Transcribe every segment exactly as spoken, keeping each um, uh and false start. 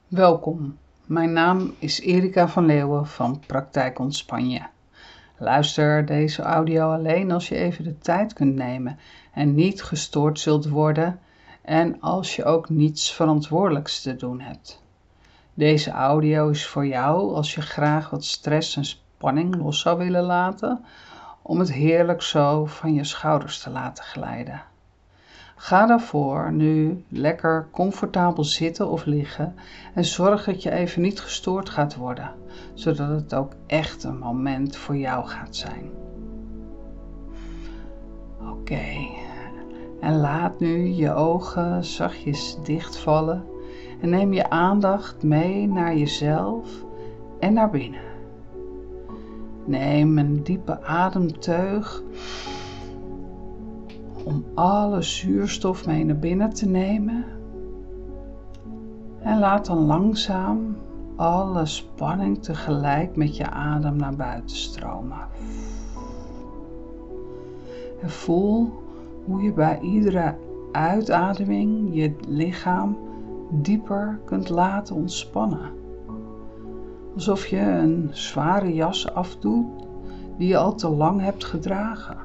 Welkom, mijn naam is Erika van Leeuwen van Praktijk Ontspan-je. Luister deze audio alleen als je even de tijd kunt nemen en niet gestoord zult worden en als je ook niets verantwoordelijks te doen hebt. Deze audio is voor jou als je graag wat stress en spanning los zou willen laten, om het heerlijk zo van je schouders te laten glijden. Ga daarvoor nu lekker comfortabel zitten of liggen en zorg dat je even niet gestoord gaat worden, zodat het ook echt een moment voor jou gaat zijn. Oké, okay. En laat nu je ogen zachtjes dichtvallen en neem je aandacht mee naar jezelf en naar binnen. Neem een diepe ademteug om alle zuurstof mee naar binnen te nemen. En laat dan langzaam alle spanning tegelijk met je adem naar buiten stromen. En voel hoe je bij iedere uitademing je lichaam dieper kunt laten ontspannen. Alsof je een zware jas afdoet die je al te lang hebt gedragen.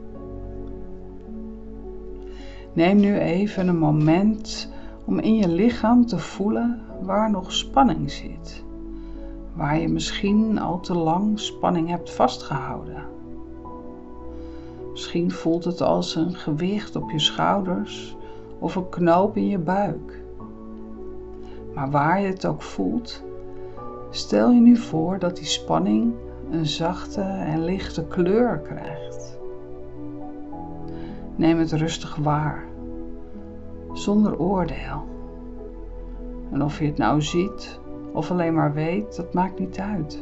Neem nu even een moment om in je lichaam te voelen waar nog spanning zit. Waar je misschien al te lang spanning hebt vastgehouden. Misschien voelt het als een gewicht op je schouders of een knoop in je buik. Maar waar je het ook voelt, stel je nu voor dat die spanning een zachte en lichte kleur krijgt. Neem het rustig waar, zonder oordeel. En of je het nou ziet of alleen maar weet, dat maakt niet uit.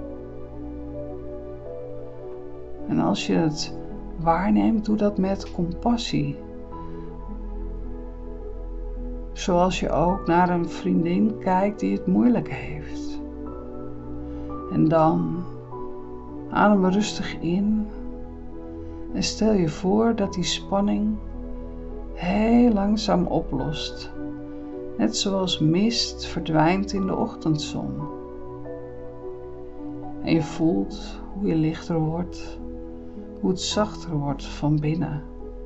En als je het waarneemt, doe dat met compassie. Zoals je ook naar een vriendin kijkt die het moeilijk heeft. En dan adem rustig in. En stel je voor dat die spanning heel langzaam oplost. Net zoals mist verdwijnt in de ochtendzon. En je voelt hoe je lichter wordt, hoe het zachter wordt van binnen.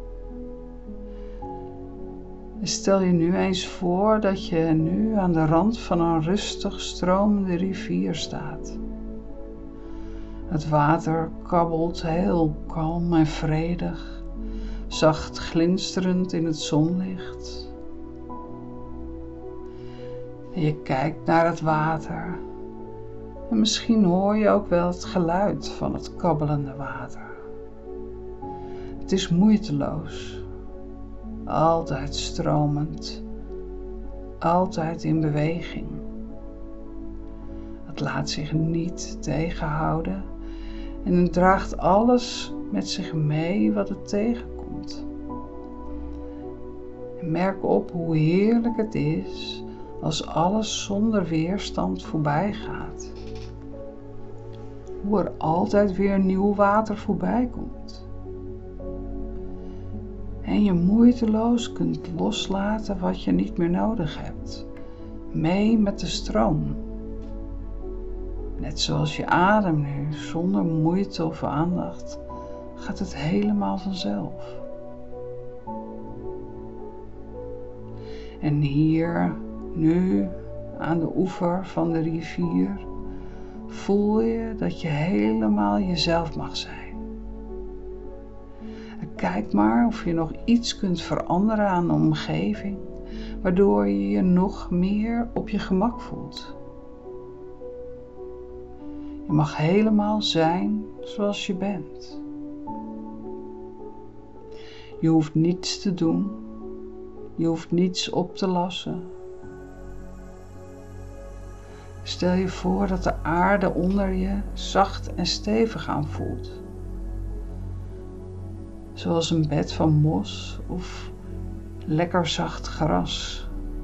En stel je nu eens voor dat je nu aan de rand van een rustig stromende rivier staat. Het water kabbelt heel kalm en vredig, zacht glinsterend in het zonlicht. En je kijkt naar het water en misschien hoor je ook wel het geluid van het kabbelende water. Het is moeiteloos, altijd stromend, altijd in beweging. Het laat zich niet tegenhouden. En het draagt alles met zich mee wat het tegenkomt. En merk op hoe heerlijk het is als alles zonder weerstand voorbij gaat. Hoe er altijd weer nieuw water voorbij komt. En je moeiteloos kunt loslaten wat je niet meer nodig hebt. Mee met de stroom. Net zoals je adem nu, zonder moeite of aandacht, gaat het helemaal vanzelf. En hier, nu, aan de oever van de rivier, voel je dat je helemaal jezelf mag zijn. En kijk maar of je nog iets kunt veranderen aan de omgeving, waardoor je je nog meer op je gemak voelt. Je mag helemaal zijn zoals je bent. Je hoeft niets te doen. Je hoeft niets op te lossen. Stel je voor dat de aarde onder je zacht en stevig aanvoelt. Zoals een bed van mos of lekker zacht gras.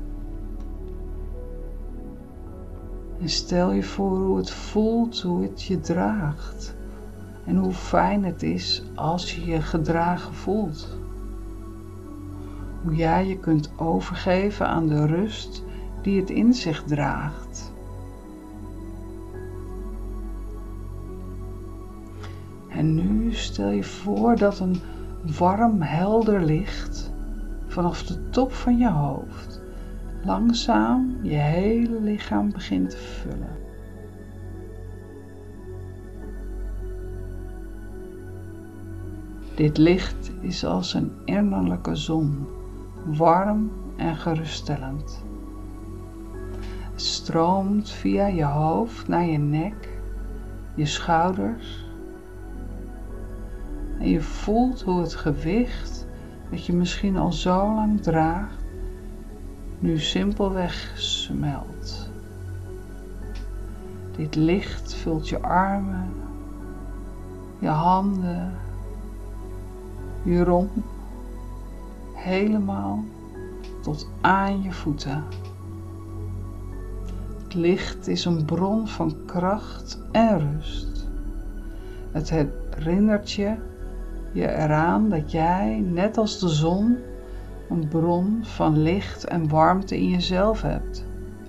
En stel je voor hoe het voelt, hoe het je draagt. En hoe fijn het is als je je gedragen voelt. Hoe jij je kunt overgeven aan de rust die het in zich draagt. En nu stel je voor dat een warm, helder licht vanaf de top van je hoofd langzaam je hele lichaam begint te vullen. Dit licht is als een innerlijke zon, warm en geruststellend. Het stroomt via je hoofd naar je nek, je schouders. En je voelt hoe het gewicht dat je misschien al zo lang draagt, nu simpelweg smelt. Dit licht vult je armen, je handen, je romp, helemaal tot aan je voeten. Het licht is een bron van kracht en rust. Het herinnert je je eraan dat jij, net als de zon, een bron van licht en warmte in jezelf hebt.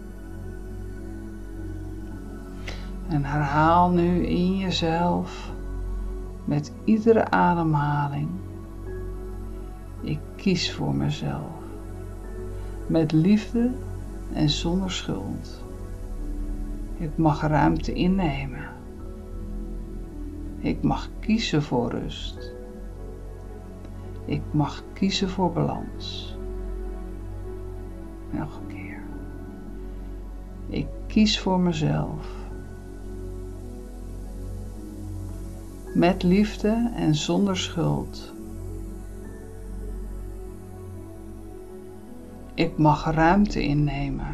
En herhaal nu in jezelf met iedere ademhaling: ik kies voor mezelf. Met liefde en zonder schuld. Ik mag ruimte innemen. Ik mag kiezen voor rust. Ik mag kiezen voor balans. Nog een keer. Ik kies voor mezelf. Met liefde en zonder schuld. Ik mag ruimte innemen.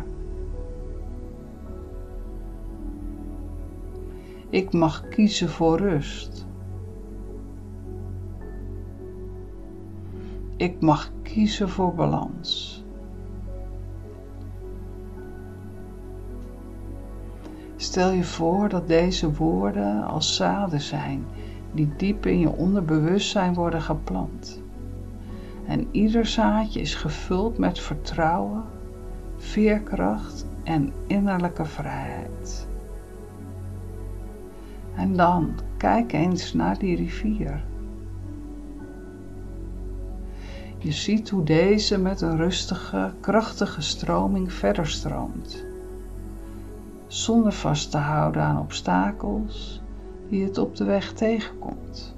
Ik mag kiezen voor rust. Ik mag kiezen voor balans. Stel je voor dat deze woorden als zaden zijn die diep in je onderbewustzijn worden geplant. En ieder zaadje is gevuld met vertrouwen, veerkracht en innerlijke vrijheid. En dan kijk eens naar die rivier. Je ziet hoe deze met een rustige, krachtige stroming verder stroomt, zonder vast te houden aan obstakels die het op de weg tegenkomt.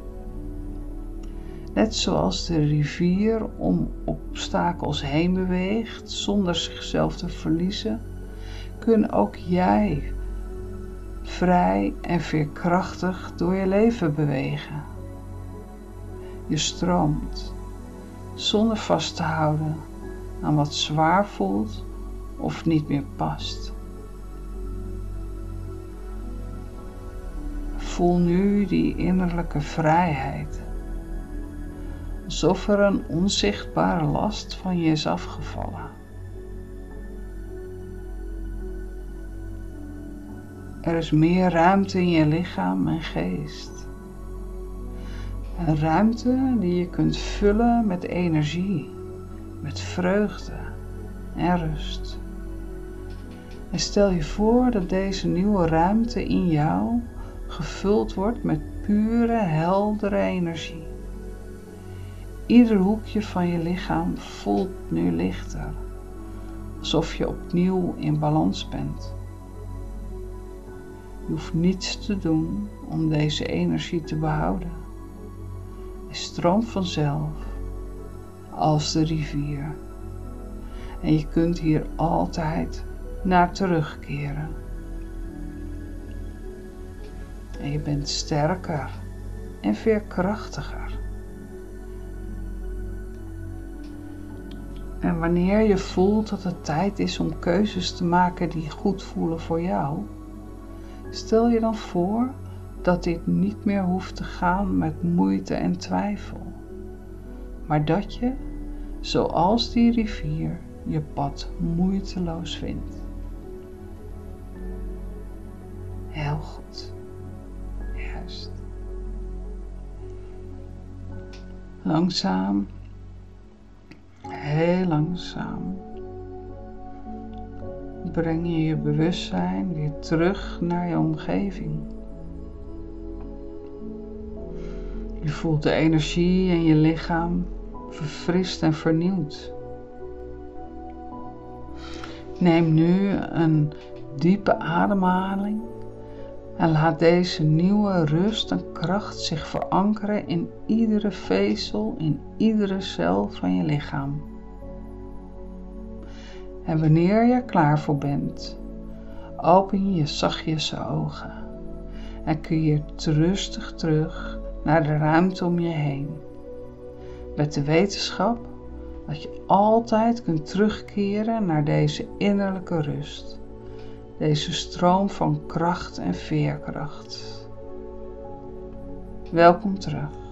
Net zoals de rivier om obstakels heen beweegt zonder zichzelf te verliezen, kun ook jij vrij en veerkrachtig door je leven bewegen. Je stroomt zonder vast te houden aan wat zwaar voelt of niet meer past. Voel nu die innerlijke vrijheid, alsof er een onzichtbare last van je is afgevallen. Er is meer ruimte in je lichaam en geest. Een ruimte die je kunt vullen met energie, met vreugde en rust. En stel je voor dat deze nieuwe ruimte in jou gevuld wordt met pure, heldere energie. Ieder hoekje van je lichaam voelt nu lichter, alsof je opnieuw in balans bent. Je hoeft niets te doen om deze energie te behouden. Hij stroomt vanzelf, als de rivier. En je kunt hier altijd naar terugkeren. En je bent sterker en veerkrachtiger. En wanneer je voelt dat het tijd is om keuzes te maken die goed voelen voor jou, stel je dan voor dat dit niet meer hoeft te gaan met moeite en twijfel, maar dat je, zoals die rivier, je pad moeiteloos vindt. Heel goed. Juist. Langzaam, heel langzaam, breng je je bewustzijn weer terug naar je omgeving. Je voelt de energie in je lichaam verfrist en vernieuwd. Neem nu een diepe ademhaling en laat deze nieuwe rust en kracht zich verankeren in iedere vezel, in iedere cel van je lichaam. En wanneer je er klaar voor bent, open je zachtjes je ogen en keer rustig terug naar de ruimte om je heen. Met de wetenschap dat je altijd kunt terugkeren naar deze innerlijke rust. Deze stroom van kracht en veerkracht. Welkom terug.